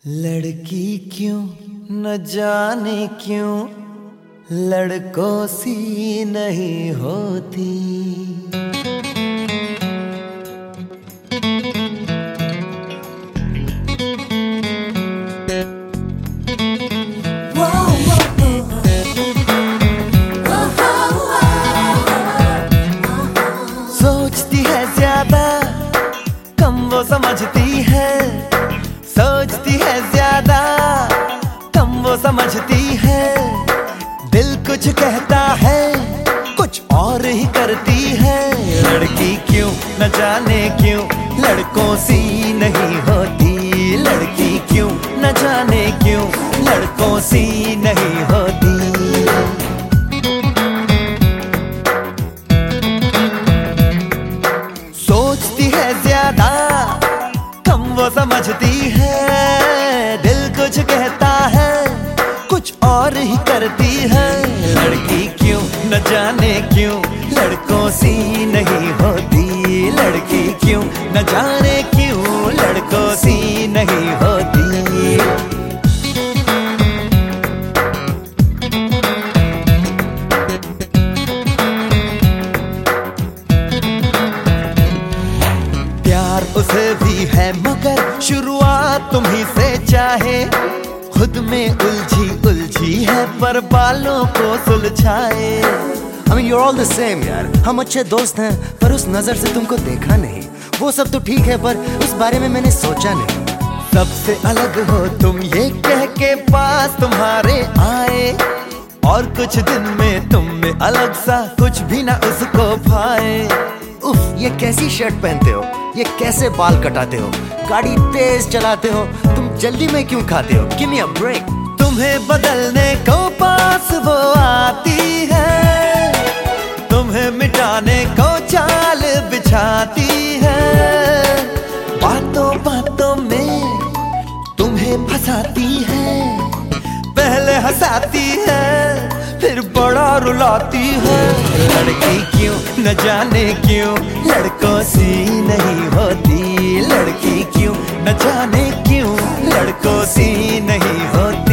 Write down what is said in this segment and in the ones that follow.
लड़की क्यों न जाने क्यों लड़कों सी नहीं होती। सोचती है ज्यादा कम वो समझती है, सोचती है ज्यादा कम वो समझती है। दिल कुछ कहता है कुछ और ही करती है। लड़की क्यों न जाने क्यों लड़कों सी नहीं होती। लड़की क्यों न जाने क्यों लड़कों सी नहीं होती। सोचती है ज्यादा कम वो समझती है। दिल कुछ कहता है कुछ और ही करती है। लड़की क्यों न जाने क्यों लड़कों सी नहीं होती। लड़की क्यों न जाने क्यों लड़कों सी नहीं होती। प्यार उसे भी है मगर शुरुआत तुम्ही से चाहे। खुद में उलझी उलझी है पर बालों को सुलझाए। I mean, you're all the same यार। हम अच्छे दोस्त हैं पर उस नजर से तुमको देखा नहीं। वो सब तो ठीक है पर उस बारे में मैंने सोचा नहीं। सबसे अलग हो तुम ये कह के पास तुम्हारे आए और कुछ दिन में तुम में अलग सा कुछ भी ना उसको भाए। उफ, ये कैसी शर्ट पहनते हो, ये कैसे बाल कटाते हो, गाड़ी तेज चलाते हो, तुम जल्दी में क्यों खाते हो? Give me a break। तुम्हें बदलने को पास वो आती है, तुम्हें मिटाने को चाल बिछाती है। बातों बातों में तुम्हें फंसाती है। पहले हंसाती है फिर बड़ा रुलाती है। लड़की क्यों न जाने क्यों लड़कों सी नहीं होती। लड़की क्यों न जाने क्यों लड़कों सी नहीं होती।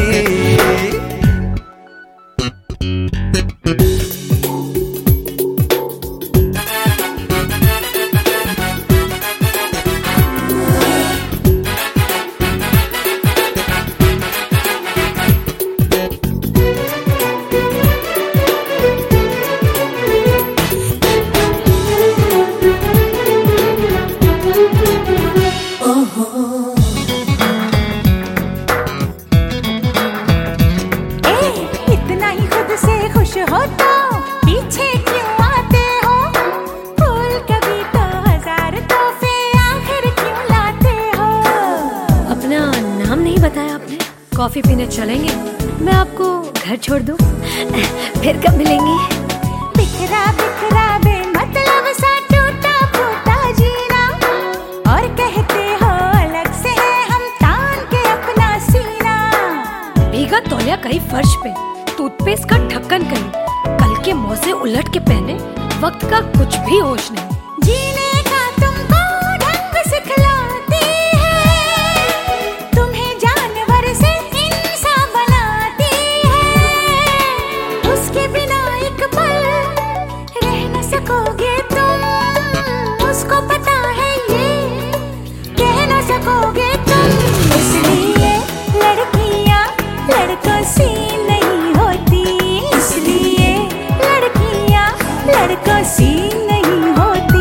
इतना ही खुद से खुश हो तो पीछे क्यों आते हो। फूल कभी तो हजार तोहफे आखिर क्यों लाते हो। अपना नाम नहीं बताया आपने। कॉफी पीने चलेंगे? मैं आपको घर छोड़ दूं? फिर कब मिलेंगी? बिखरा बिखरा बेमतलब सा टूटा फूटा जीना और कहते हो अलग से है हम तान के अपना सीना। भीगा तौलिया कहीं फर्श पे, टूथपेस्ट का ढक्कन कहीं, कल के मौजे उलट के पहने, वक्त का कुछ भी होश नहीं। जीने का तुमको ढंग सिखलाती है, तुम्हें जानवर से इंसान बनाती है। उसके बिना एक पल रह न सकोगे तुम, उसको पता है ये कह न सकोगे तुम। इसलिए लड़कियां लड़कों सी नहीं होती। इसलिए लड़कियां लड़कों सी नहीं होती।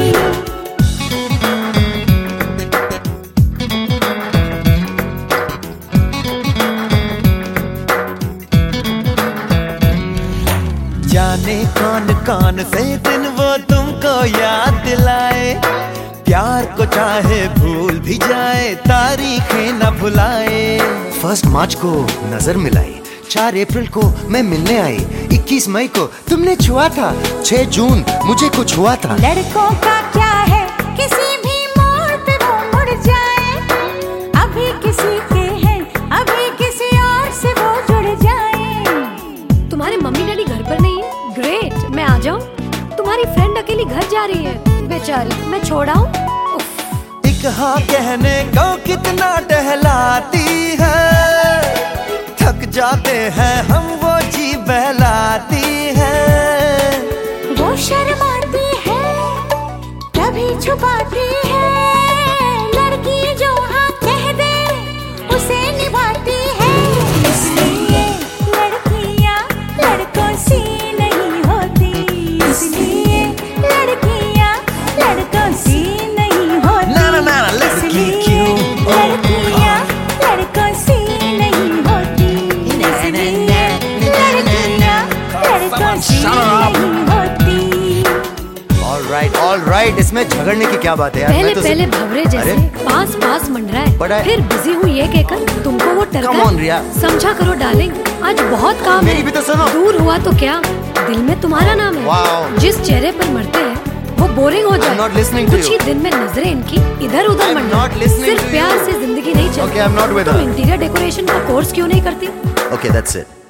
जाने कौन कौन से दिन वो तुमको याद दिलाए। प्यार को चाहे भूल भी जाए तारीखें न भुलाए। 1 मार्च को नजर मिलाई, 4 अप्रैल को मैं मिलने आई, 21 मई को तुमने छुआ था, 6 जून मुझे कुछ हुआ था। लड़कों का क्या है किसी भी मोड़ पे वो मुड़ जाए। अभी किसी के हैं अभी किसी और से वो जुड़ जाए। तुम्हारे मम्मी डैडी घर पर नहीं है? ग्रेट, मैं आ जाऊं? तुम्हारी फ्रेंड अकेली घर जा रही है, बेचारी, मैं छोड़ आऊं? एक हाँ कहने को कितना टहलाती जाते हैं हम वो जी बहलाती है। वो शर्माती है कभी छुपाती है, लड़की जो हाँ कह दे उसे निभाती है। इसलिए लड़कियाँ लड़कों सी नहीं होती, इसलिए लड़कियाँ लड़कों सी नहीं होती। लड़की क्यों लड़कियाँ लड़कों सी नहीं होती, इसलिए लड़कियाँ लड़कों सी नहीं होती। All right, इसमें झगड़ने की क्या बात है यार? पहले पहले भवरे जैसे पास पास मंडराए, फिर बिजी हूँ ये कहकर तुमको वो Come on, रिया। समझा करो डार्लिंग, आज बहुत काम मेरी है। भी तो सुनो। दूर हुआ तो क्या, दिल में तुम्हारा नाम है। Wow। जिस चेहरे पर मरते हैं वो बोरिंग हो जाए। not listening to कुछ you। ही दिन में नजरें इनकी इधर उधर I'm मंडराए। not listening सिर्फ to प्यार you। से जिंदगी नहीं चलती। Okay, I'm not with तुम her। इंटीरियर डेकोरेशन का कोर्स क्यों नहीं करती? Okay, that's it.